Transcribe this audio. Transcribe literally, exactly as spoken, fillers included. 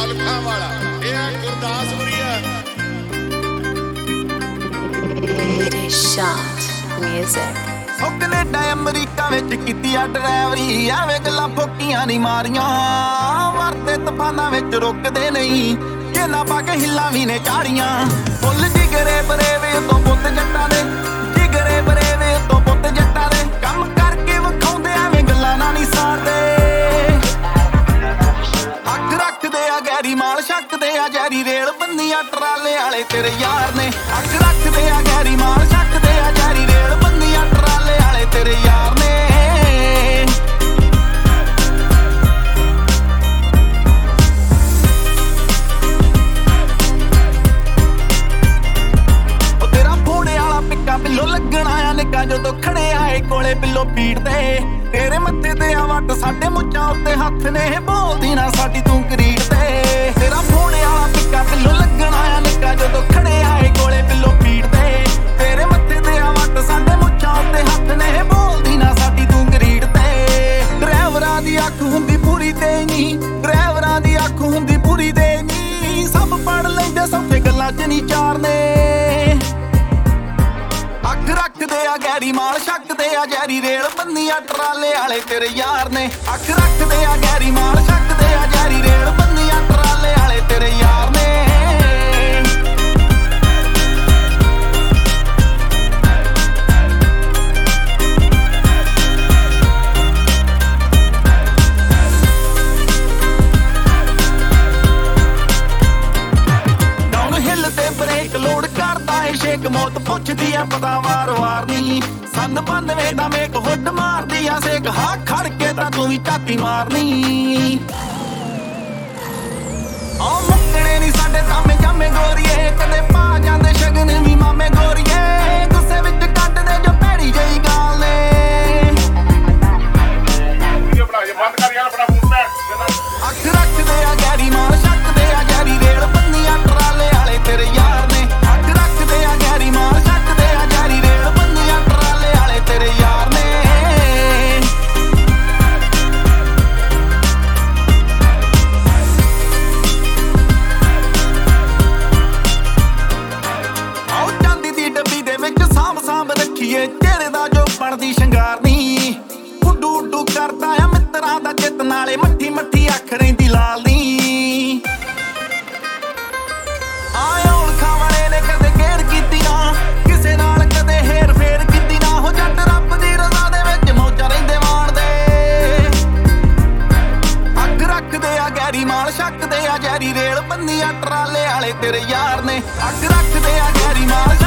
ਅਲਖਾਂ ਵਾਲਾ ਇਹ ਆ ਗੁਰਦਾਸਪੁਰੀਆ Shot music ਉਹ ਕੈਨੇਡਾ ਅਮਰੀਕਾ ਵਿੱਚ ਕੀਤੀ ਆ ਡਰਾਈਵਰੀ ਐਵੇਂ ਗੱਲਾਂ ਫੋਕੀਆਂ ਨਹੀਂ ਮਾਰੀਆਂ ਵਰਤੇ ਤੂਫਾਨਾਂ ਵਿੱਚ ਰੁਕਦੇ ਨਹੀਂ ਕਿੰਨਾ ਪਾ ਕੇ ਹਿੱਲਾਂ ਵੀ ਨੇ ਚਾੜੀਆਂ ਫੁੱਲ ਜਿਗਰੇ ਬਰੇਵੇ ਤੋਂ ਪੁੱਤ ਜੱਟਾਂ ਦੇ ਜਿਗਰੇ ਬਰੇਵੇ ਤੋਂ ਪੁੱਤ ਜੱਟਾਂ ਦੇ ਕੰਮ ਕਰਕੇ ਵਿਖਾਉਂਦੇ ਐਵੇਂ ਗੱਲਾਂ ਨਾਲ ਨਹੀਂ ਸਾਰਦੇ ਅੱਖ ਰੱਖਦੇ ਆ ਗੈਰੀ ਮਾਲ ਛੱਕਦੇ ਆ ਜੈਰੀ ਰੇਲ ਬੰਦੀਆਂ ਟਰਾਲੇ ਵਾਲੇ ਤੇਰੇ ਯਾਰ ਨੇ ਅੱਖ ਰੱਖਦੇ ਆ ਗੈਰੀ ਮਾਲ ਛੱਕਦੇ ਆ ਜੈਰੀ ਰੇਲ ਬੰਦੀਆਂ ਟਰਾਲੇ ਵਾਲੇ ਤੇਰੇ ਯਾਰ ਨੇ ਉਹ ਤੇਰਾ ਫੋੜੇ ਵਾਲਾ ਪਿੱਕਾ ਬਿੱਲੋ ਲੱਗਣਾ ਆ ਨਿੱਕਾ ਜਦੋਂ ਖੜੇ ਆਏ ਕੋਲੇ ਬਿੱਲੋ ਪੀੜ ਤੇ ਤੇਰੇ ਮੱਥੇ ਤੇ ਆ ਵੱਟ ਸਾਡੇ ਮੁੱਛਾਂ ਉੱਤੇ ਹੱਥ ਨੇ ਬੋਲਦੀ ਨਾ ਸਾਡੀ ਤੂੰ ਕਰੀੜ ਤੇ ਤੇਰਾ ਫੋੜੇ ਵਾਲਾ ਪਿੱਕਾ ਬਿੱਲੋ ਲੱਗਣਾ ਆ ਨਿੱਕਾ ਜਦੋਂ ਖੜੇ ਆਏ ਕੋਲੇ ਬਿੱਲੋ ਪੀੜ ਤੇ ਤੇਰੇ ਮੱਥੇ ਤੇ ਆ ਵੱਟ ਸਾਡੇ ਮੁੱਛਾਂ ਉੱਤੇ ਹੱਥ ਨੇ ਬੋਲਦੀ ਨਾ ਸਾਡੀ ਤੂੰ ਕਰੀੜ ਤੇ ਡਰਾਈਵਰਾਂ ਦੀ ਅੱਖ ਹੁੰਦੀ ਪੂਰੀ ਤੇ ਨਹੀਂ ਡਰਾਈਵਰਾਂ ਦੀ ਅੱਖ ਹੁੰਦੀ ਪੂਰੀ ਤੇ ਨਹੀਂ ਸਭ ਪੜ ਲੈਂਦੇ ਸੌਖੇ ਗੱਲਾਂ ਚ ਨਹੀਂ ਚਾਰਨੇ ਅੱਖ ਰੱਖਦੇ ਆ ਗੈਰੀ ਮਾਲ ਛੱਕਦੇ ਆ ਜੈਰੀ ਰੇਲ ਬੰਦੀਆਂ ਟਰਾਲੇ ਵਾਲੇ ਤੇਰੇ ਯਾਰ ਨੇ ਅੱਖ ਰੱਖਦੇ ਆ ਗੈਰੀ ਮਾਲ ਛੱਕਦੇ ਆ ਜੈਰੀ ਰੇਲ ਬੰਦੀਆਂ ਟਰਾਲੇ ਵਾਲੇ ਤੇਰੇ ਯਾਰ ਨੇ ਡਾਊਨ ਹਿੱਲ ਤੇ ਬ੍ਰੇਕ ਲੋਡ ਕਰਦਾ ਏ ਸ਼ੇਕ ਮੌਤ ਪੁੱਛਦੀ ਆ ਪਤਾ ਵਾਰ ਵਾਰ ਨਹੀਂ ਸੰਨ ਬੰਨਵੇਂ ਦਾ ਮੇਕ ਹੁੱਡ ਮਾਰਦੀ ਆ ਸੇਕ ਹਾਂ ਖੜ ਕੇ ਤਾਂ ਤੂੰ ਵੀ ਝਾਤੀ ਮਾਰਨੀ ਆ ਮੁੱਕਣੇ ਨਹੀਂ ਸਾਡੇ ਤਾਮੇ ਜਾਮੇ ਗੋਰੀਏ ਕਦੇ ਪਾ ਜਾਂਦੇ ਸ਼ਗਨ ਵੀ ਮਾਮੇ ਗੋਰੀਏ ਗੁੱਸੇ ਵਿੱਚ ਕੱਢਦੇ ਜੋ ਭੈੜੀ ਜਿਹੀ ਗਾਲ ਨੇ ਵੀਡੀਓ ਬਣਾ ਕੇ ਬੰਦ ਕਰ ਯਾਰ ਆਪਣਾ ਫੋਨ ਭੈਣ ਅੱਖ ਰੱਖਦੇ ਆ ਗੈਰੀ ਮਾਲ ਛੱਕਦੇ ਆ ਜੈਰੀ ਰੇਲ ਬੰਦੀਆਂ ਟਰਾਲੇ ਵਾਲੇ ਤੇਰੇ ਯਾਰ ਨੇ ਅੱਖ ਰੱਖਦੇ ਆ ਗੈਰੀ ਮਾਲ ਛੱਕਦੇ ਆ ਜੈਰੀ ਰੇਲ ਬੰਦੀਆਂ ਟਰਾਲੇ ਵਾਲੇ ਤੇਰੇ ਯਾਰ ਨੇ ਆਓ ਚਾਂਦੀ ਦੀ ਡੱਬੀ ਦੇ ਵਿੱਚ ਸਾਂਭ ਸਾਂਭ ਰੱਖੀਏ ਤੇਰੇ ਦਾ ਜੋ ਬਣਦੀ ਸ਼ਿੰਗਾਰ ਨਹੀਂ ਉੱਡੂ ਉੱਡੂ ਕਰਦਾ ਆ ਮਿੱਤਰਾਂ ਦਾ ਚਿੱਤ ਨਾਲੇ ਮੱਠੀ ਮੱਠੀ ਅੱਖ ਰਹਿੰਦੀ ਲਾਲ ਨੀ ਆਏ ਔਲਖਾਂ ਵਾਲੇ ਨੇ ਕਦੇ ਗੇੜ ਕੀਤੀਆਂ ਕਿਸੇ ਨਾਲ ਕਦੇ ਹੇਰ ਫੇਰ ਕੀਤੀ ਨਾ ਹੋ ਜੱਟ ਰੱਬ ਦੀ ਰਜ਼ਾ ਦੇ ਵਿੱਚ ਮੌਜਾਂ ਰਹਿੰਦੇ ਮਾਣਦੇ ਅੱਖ ਰੱਖਦੇ ਆ ਗੈਰੀ ਮਾਲ ਛੱਕਦੇ ਆ ਜੈਰੀ ਰੇਲ ਬੰਦੀਆਂ ਟਰਾਲੇ ਵਾਲੇ ਤੇਰੇ ਯਾਰ ਨੇ ਅੱਖ ਰੱਖਦੇ ਆ ਗੈਰੀ ਮਾਲ